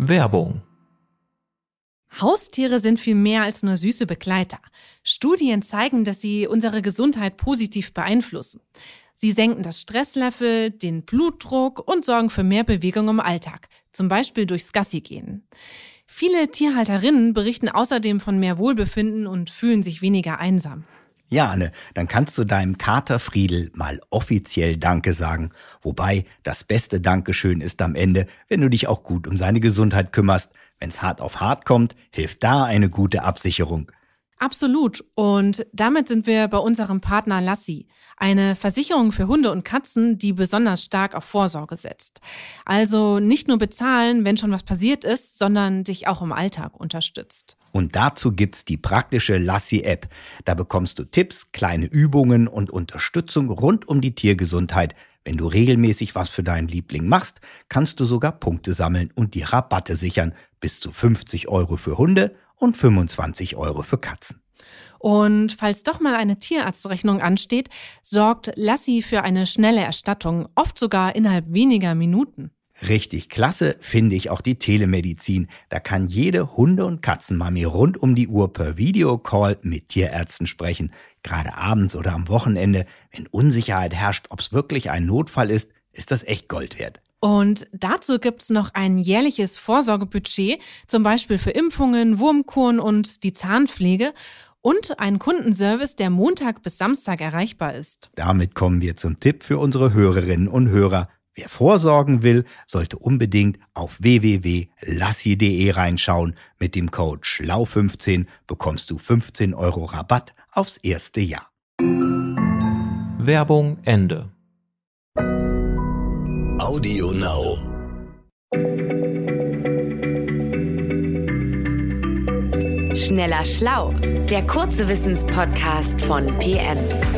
Werbung. Haustiere sind viel mehr als nur süße Begleiter. Studien zeigen, dass sie unsere Gesundheit positiv beeinflussen. Sie senken das Stresslevel, den Blutdruck und sorgen für mehr Bewegung im Alltag, zum Beispiel durchs Gassigehen. Viele Tierhalterinnen berichten außerdem von mehr Wohlbefinden und fühlen sich weniger einsam. Ja, Anne, dann kannst du deinem Kater Friedel mal offiziell Danke sagen. Wobei, das beste Dankeschön ist am Ende, wenn du dich auch gut um seine Gesundheit kümmerst. Wenn's hart auf hart kommt, hilft da eine gute Absicherung. Absolut. Und damit sind wir bei unserem Partner Lassi, eine Versicherung für Hunde und Katzen, die besonders stark auf Vorsorge setzt. Also nicht nur bezahlen, wenn schon was passiert ist, sondern dich auch im Alltag unterstützt. Und dazu gibt's die praktische Lassi-App. Da bekommst du Tipps, kleine Übungen und Unterstützung rund um die Tiergesundheit. Wenn du regelmäßig was für deinen Liebling machst, kannst du sogar Punkte sammeln und dir Rabatte sichern. Bis zu 50 € für Hunde und 25 € für Katzen. Und falls doch mal eine Tierarztrechnung ansteht, sorgt Lassi für eine schnelle Erstattung, oft sogar innerhalb weniger Minuten. Richtig klasse finde ich auch die Telemedizin. Da kann jede Hunde- und Katzenmami rund um die Uhr per Videocall mit Tierärzten sprechen. Gerade abends oder am Wochenende, wenn Unsicherheit herrscht, ob es wirklich ein Notfall ist das echt Gold wert. Und dazu gibt's noch ein jährliches Vorsorgebudget, zum Beispiel für Impfungen, Wurmkuren und die Zahnpflege und einen Kundenservice, der Montag bis Samstag erreichbar ist. Damit kommen wir zum Tipp für unsere Hörerinnen und Hörer. Wer vorsorgen will, sollte unbedingt auf www.lassi.de reinschauen. Mit dem Code SCHLAU15 bekommst du 15 € Rabatt aufs erste Jahr. Werbung Ende. Audio Now. Schneller Schlau, der kurze Wissenspodcast von PM.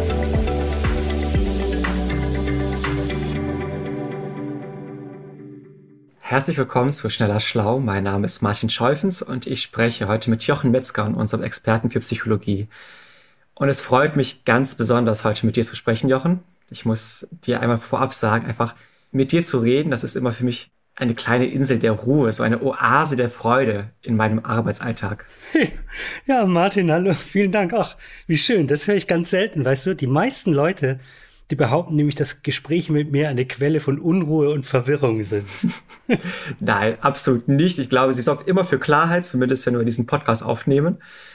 Herzlich willkommen zu Schneller Schlau. Mein Name ist Martin Scheufens und ich spreche heute mit Jochen Metzger, unserem Experten für Psychologie. Und es freut mich ganz besonders, heute mit dir zu sprechen, Jochen. Ich muss dir einmal vorab sagen, einfach mit dir zu reden, das ist immer für mich eine kleine Insel der Ruhe, so eine Oase der Freude in meinem Arbeitsalltag. Ja, Martin, hallo, vielen Dank. Ach, wie schön, das höre ich ganz selten, weißt du. Die meisten Leute, die behaupten nämlich, dass Gespräche mit mir eine Quelle von Unruhe und Verwirrung sind. Nein, absolut nicht. Ich glaube, sie sorgt immer für Klarheit, zumindest wenn wir diesen Podcast aufnehmen.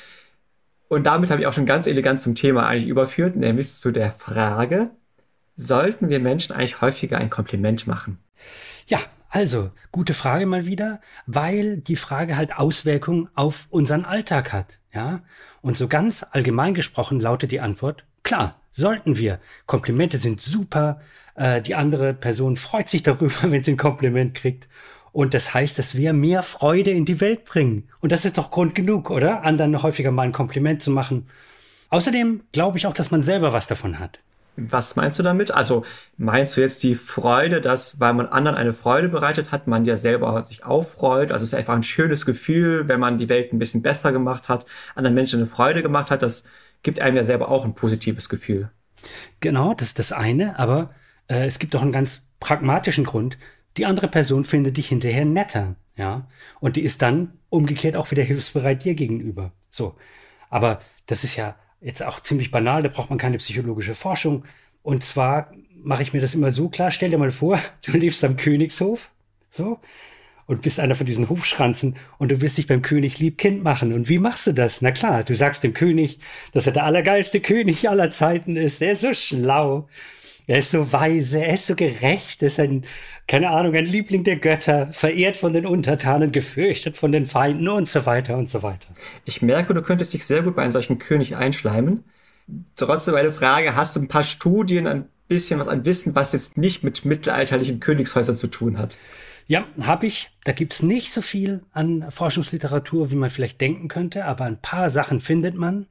Und damit habe ich auch schon ganz elegant zum Thema eigentlich überführt, nämlich zu der Frage, sollten wir Menschen eigentlich häufiger ein Kompliment machen? Ja, also, gute Frage mal wieder, weil die Frage halt Auswirkungen auf unseren Alltag hat, ja? Und so ganz allgemein gesprochen lautet die Antwort, klar, sollten wir. Komplimente sind super, die andere Person freut sich darüber, wenn sie ein Kompliment kriegt. Und das heißt, dass wir mehr Freude in die Welt bringen. Und das ist doch Grund genug, oder? Anderen häufiger mal ein Kompliment zu machen. Außerdem glaube ich auch, dass man selber was davon hat. Was meinst du damit? Also meinst du jetzt die Freude, dass, weil man anderen eine Freude bereitet hat, man ja selber sich auch freut? Also es ist einfach ein schönes Gefühl, wenn man die Welt ein bisschen besser gemacht hat, anderen Menschen eine Freude gemacht hat. Das gibt einem ja selber auch ein positives Gefühl. Genau, das ist das eine. Aber es gibt auch einen ganz pragmatischen Grund. Die andere Person findet dich hinterher netter, ja. Und die ist dann umgekehrt auch wieder hilfsbereit dir gegenüber. So. Aber das ist ja jetzt auch ziemlich banal, da braucht man keine psychologische Forschung. Und zwar mache ich mir das immer so klar, stell dir mal vor, du lebst am Königshof, so, und bist einer von diesen Hofschranzen und du wirst dich beim König lieb-Kind machen. Und wie machst du das? Na klar, du sagst dem König, dass er der allergeilste König aller Zeiten ist. Er ist so schlau, er ist so weise, er ist so gerecht, er ist ein Liebling der Götter, verehrt von den Untertanen, gefürchtet von den Feinden und so weiter und so weiter. Ich merke, du könntest dich sehr gut bei einem solchen König einschleimen. Trotzdem meine Frage, hast du ein paar Studien, ein bisschen was an Wissen, was jetzt nicht mit mittelalterlichen Königshäusern zu tun hat? Ja, habe ich. Da gibt's nicht so viel an Forschungsliteratur, wie man vielleicht denken könnte, aber ein paar Sachen findet man.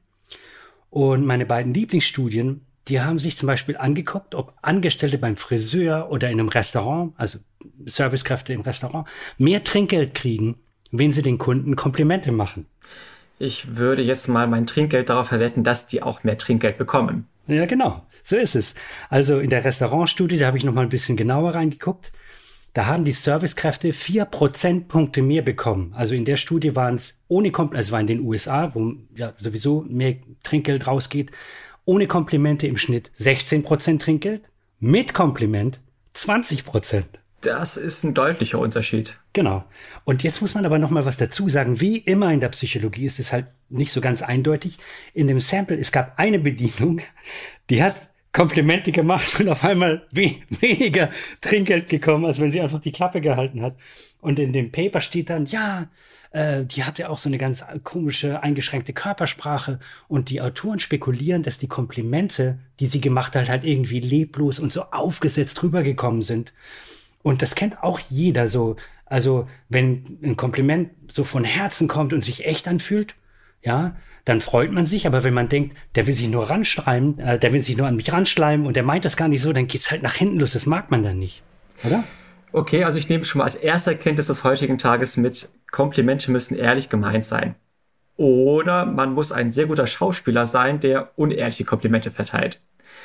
Und meine beiden Lieblingsstudien, die haben sich zum Beispiel angeguckt, ob Angestellte beim Friseur oder in einem Restaurant, also Servicekräfte im Restaurant, mehr Trinkgeld kriegen, wenn sie den Kunden Komplimente machen. Ich würde jetzt mal mein Trinkgeld darauf verwetten, dass die auch mehr Trinkgeld bekommen. Ja, genau. So ist es. Also in der Restaurantstudie, da habe ich noch mal ein bisschen genauer reingeguckt. da haben die Servicekräfte 4 Prozentpunkte mehr bekommen. Also in der Studie waren es also war in den USA, wo ja sowieso mehr Trinkgeld rausgeht, ohne Komplimente im Schnitt 16% Trinkgeld, mit Kompliment 20%. Das ist ein deutlicher Unterschied. Genau. Und jetzt muss man aber noch mal was dazu sagen. Wie immer in der Psychologie ist es halt nicht so ganz eindeutig. In dem Sample, es gab eine Bedienung, die hat Komplimente gemacht und auf einmal weniger Trinkgeld gekommen, als wenn sie einfach die Klappe gehalten hat. Und in dem Paper steht dann, ja, die hatte auch so eine ganz komische, eingeschränkte Körpersprache. Und die Autoren spekulieren, dass die Komplimente, die sie gemacht hat, halt irgendwie leblos und so aufgesetzt rübergekommen sind. Und das kennt auch jeder so. Also wenn ein Kompliment so von Herzen kommt und sich echt anfühlt, ja, dann freut man sich. Aber wenn man denkt, der will sich nur ranschreiben, der will sich nur an mich ranschleimen und der meint das gar nicht so, dann geht's halt nach hinten los. Das mag man dann nicht, oder? Okay, also ich nehme schon mal als erste Erkenntnis des heutigen Tages mit, Komplimente müssen ehrlich gemeint sein. Oder man muss ein sehr guter Schauspieler sein, der unehrliche Komplimente verteilt.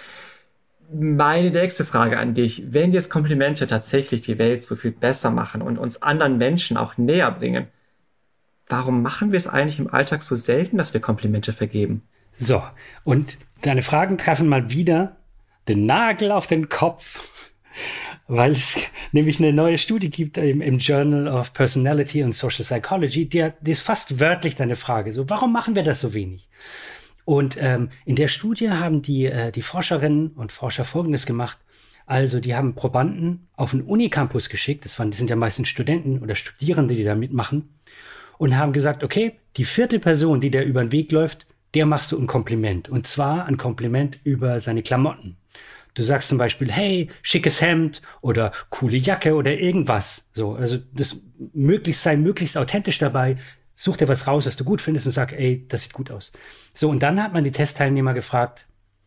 Meine nächste Frage an dich. Wenn jetzt Komplimente tatsächlich die Welt so viel besser machen und uns anderen Menschen auch näher bringen, warum machen wir es eigentlich im Alltag so selten, dass wir Komplimente vergeben? So, und deine Fragen treffen mal wieder den Nagel auf den Kopf, weil es nämlich eine neue Studie gibt im Journal of Personality and Social Psychology, die ist fast wörtlich deine Frage. So, warum machen wir das so wenig? Und in der Studie haben die Forscherinnen und Forscher Folgendes gemacht. Also die haben Probanden auf einen Unicampus geschickt, das sind ja meistens Studenten oder Studierende, die da mitmachen, und haben gesagt, okay, die 4. Person, die da über den Weg läuft, der machst du ein Kompliment. Und zwar ein Kompliment über seine Klamotten. Du sagst zum Beispiel, hey, schickes Hemd oder coole Jacke oder irgendwas. So, also das sei möglichst authentisch dabei. Such dir was raus, was du gut findest und sag, ey, das sieht gut aus. So, und dann hat man die Testteilnehmer gefragt,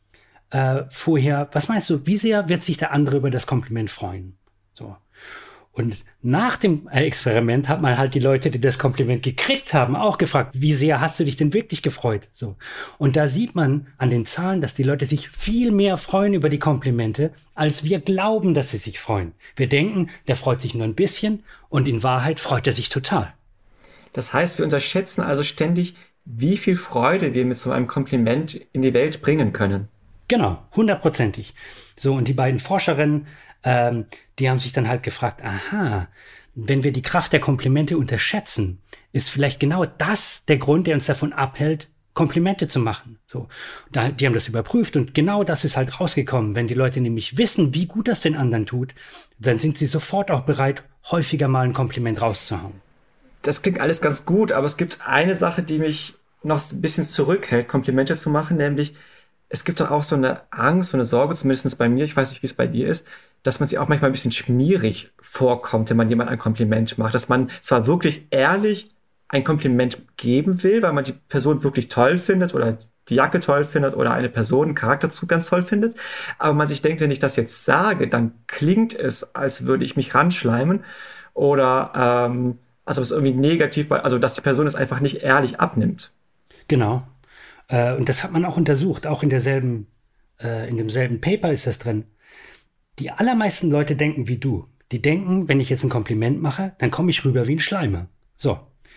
vorher, was meinst du, wie sehr wird sich der andere über das Kompliment freuen? So. Und nach dem Experiment hat man halt die Leute, die das Kompliment gekriegt haben, auch gefragt, wie sehr hast du dich denn wirklich gefreut? So. Und da sieht man an den Zahlen, dass die Leute sich viel mehr freuen über die Komplimente, als wir glauben, dass sie sich freuen. Wir denken, der freut sich nur ein bisschen und in Wahrheit freut er sich total. Das heißt, wir unterschätzen also ständig, wie viel Freude wir mit so einem Kompliment in die Welt bringen können. Genau, 100%. So, und die beiden Forscherinnen, die haben sich dann halt gefragt, aha, wenn wir die Kraft der Komplimente unterschätzen, ist vielleicht genau das der Grund, der uns davon abhält, Komplimente zu machen. So, die haben das überprüft und genau das ist halt rausgekommen. Wenn die Leute nämlich wissen, wie gut das den anderen tut, dann sind sie sofort auch bereit, häufiger mal ein Kompliment rauszuhauen. Das klingt alles ganz gut, aber es gibt eine Sache, die mich noch ein bisschen zurückhält, Komplimente zu machen, nämlich es gibt doch auch so eine Angst, so eine Sorge, zumindest bei mir, ich weiß nicht, wie es bei dir ist, dass man sich auch manchmal ein bisschen schmierig vorkommt, wenn man jemand ein Kompliment macht, dass man zwar wirklich ehrlich ein Kompliment geben will, weil man die Person wirklich toll findet oder die Jacke toll findet oder eine Person, einen Charakterzug ganz toll findet, aber man sich denkt, wenn ich das jetzt sage, dann klingt es, als würde ich mich ranschleimen oder also es ist irgendwie negativ, also dass die Person es einfach nicht ehrlich abnimmt. Genau. Und das hat man auch untersucht, auch in demselben Paper ist das drin. Die allermeisten Leute denken wie du. Die denken, wenn ich jetzt ein Kompliment mache, dann komme ich rüber wie ein Schleimer. So.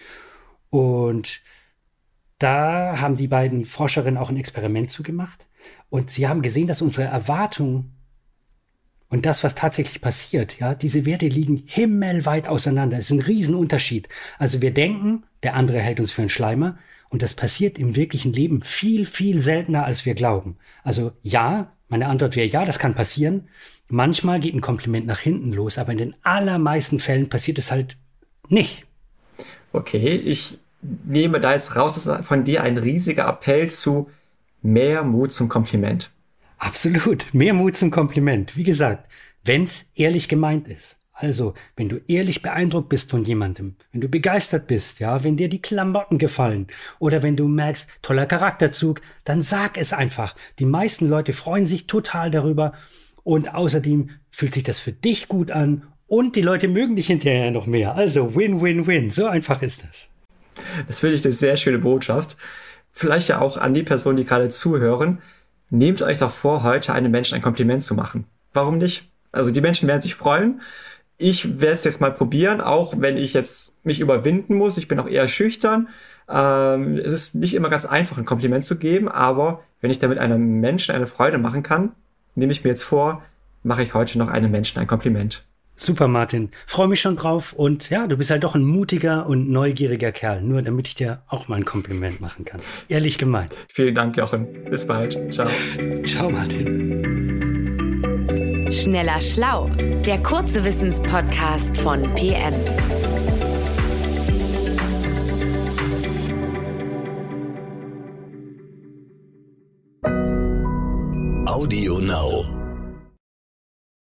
Und da haben die beiden Forscherinnen auch ein Experiment zugemacht. Und sie haben gesehen, dass unsere Erwartungen und das, was tatsächlich passiert, ja, diese Werte liegen himmelweit auseinander. Es ist ein Riesenunterschied. Also wir denken, der andere hält uns für einen Schleimer. Und das passiert im wirklichen Leben viel, viel seltener, als wir glauben. Also ja, meine Antwort wäre ja, das kann passieren. Manchmal geht ein Kompliment nach hinten los, aber in den allermeisten Fällen passiert es halt nicht. Okay, ich nehme da jetzt raus, das ist von dir ein riesiger Appell zu mehr Mut zum Kompliment. Absolut, mehr Mut zum Kompliment. Wie gesagt, wenn es ehrlich gemeint ist. Also, wenn du ehrlich beeindruckt bist von jemandem, wenn du begeistert bist, ja, wenn dir die Klamotten gefallen oder wenn du merkst, toller Charakterzug, dann sag es einfach. Die meisten Leute freuen sich total darüber und außerdem fühlt sich das für dich gut an und die Leute mögen dich hinterher noch mehr. Also win, win, win. So einfach ist das. Das finde ich eine sehr schöne Botschaft. Vielleicht ja auch an die Personen, die gerade zuhören. Nehmt euch doch vor, heute einem Menschen ein Kompliment zu machen. Warum nicht? Also die Menschen werden sich freuen. ich werde es jetzt mal probieren, auch wenn ich jetzt mich überwinden muss. Ich bin auch eher schüchtern. Es ist nicht immer ganz einfach, ein Kompliment zu geben, aber wenn ich damit einem Menschen eine Freude machen kann, nehme ich mir jetzt vor, mache ich heute noch einem Menschen ein Kompliment. Super, Martin. Freue mich schon drauf. Und ja, du bist halt doch ein mutiger und neugieriger Kerl. Nur damit ich dir auch mal ein Kompliment machen kann. Ehrlich gemeint. Vielen Dank, Jochen. Bis bald. Ciao. Ciao, Martin. Schneller Schlau, der kurze Wissenspodcast von PM. Audio Now.